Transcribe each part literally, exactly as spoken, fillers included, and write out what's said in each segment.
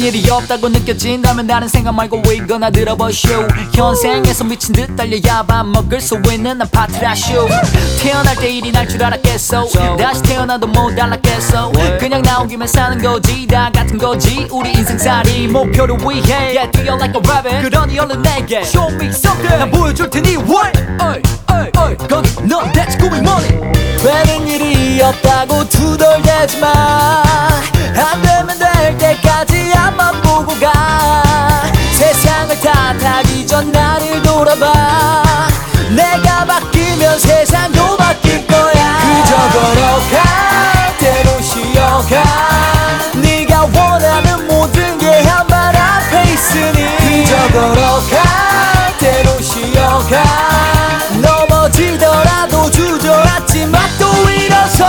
일이 없다고 느껴진다면 다른 생각 말고 이거나 들어보쇼. 현생에서 미친 듯 달려야 밥 먹을 수 있는 아파트라쇼. 태어날 때 일이 날 줄 알았겠어. 다시 태어나도 못 달랐겠어. 그냥 나온 김에 사는 거지 다 같은 거지 우리 인생살이. 목표를 위해 yeah, do you like a rabbit? 그러니 얼른 내게 show me something. 난 보여줄 테니 what? 어이 어이 어이 거기 넌 대체 꿈이 뭐니? 되는 일이 없다고 투덜대지마. 안 되면 될 때까지 앞만 보고 가. 세상을 탓하기 전 나를 돌아봐. 내가 바뀌면 세상도 바뀔 거야. 그저 걸어가 대로 쉬어가. 네가 원하는 모든 게 한 발 앞에 있으니 그저 걸어가 대로 쉬어가. 넘어지더라도 주저앉지 마 또 일어서.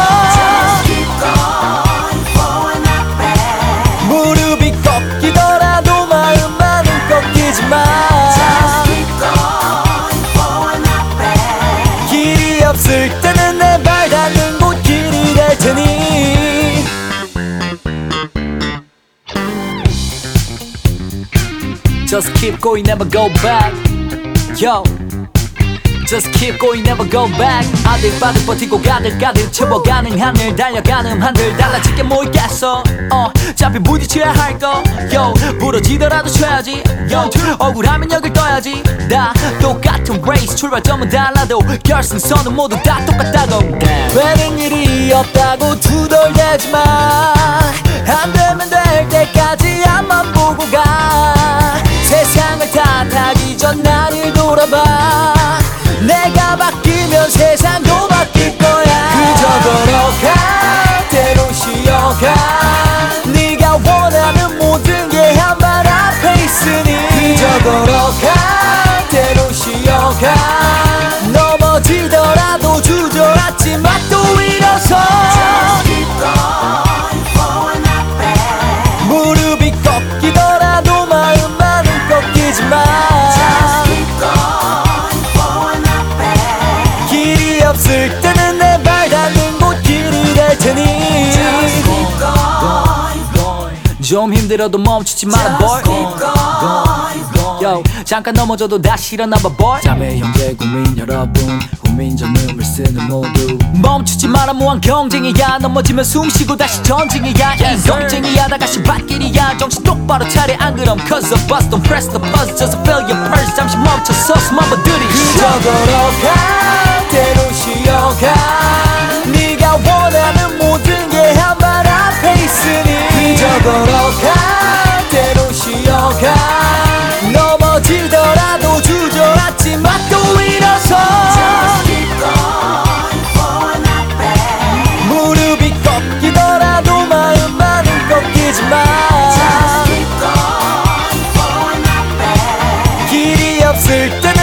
무릎이 꺾이더라도 마음만은 꺾이지 마. 길이 없을 때는 내 발 닿는 곳 길이 될 테니. Just keep going, never go back. Yo, just keep going, never go back. 아득바득 버티고 가득가득 채워가는 하늘 달려가는 한들 달라질 게 뭐 있겠어. 어, 어차피 부딪혀야 할거. Yo, 부러지더라도 쳐야지. Yo, 억울하면 여길 떠야지. 다 똑같은 race 출발점은 달라도 결승선은 모두 다 똑같다고. 되는 일이 없다고 투덜대지마. 안 되면 될 때까지 앞만 보고 가. 세상을 탓하기 전 나를 돌아봐. 내가 바뀌면 세상도 바뀔 거야. 그저 걸어가 대로 쉬어가. 네가 원하는 모든 게 한 발 앞에 있으니 그저 걸어가 대로 쉬어가. 넘어지더라도 주저앉지 마 또 일어서. 무릎이 꺾이더라도 마음만은 꺾이지 마. 길이 없을 때는 내 발 닿는 곳 길이 될 테니. 좀 힘들어도 멈추지 마라 boy. Yo, 잠깐 넘어져도 다시 일어나봐 boy. 자매 형제 국민 여러분 후민전음을 쓰는 모두 멈추지 마라 무한 경쟁이야. 넘어지면 숨쉬고 다시 전쟁이야. 인성쟁이야 다 같이 발길이야. 정신 똑바로 차려 안 그럼 cause of us don't press the buzz just fill your purse. 잠시 멈춰서 숨 한번 들이쉬어. 그저 걸어가 대로 쉬어가. 네가 원하는 모든 게 한 발 앞에 있으니 그저 걸어가 대로 쉬어가. 넘어지더라도 주저앉지 마 또 일어서. 무릎이 꺾이더라도 마음만은 꺾이지 마. 길이 없을 때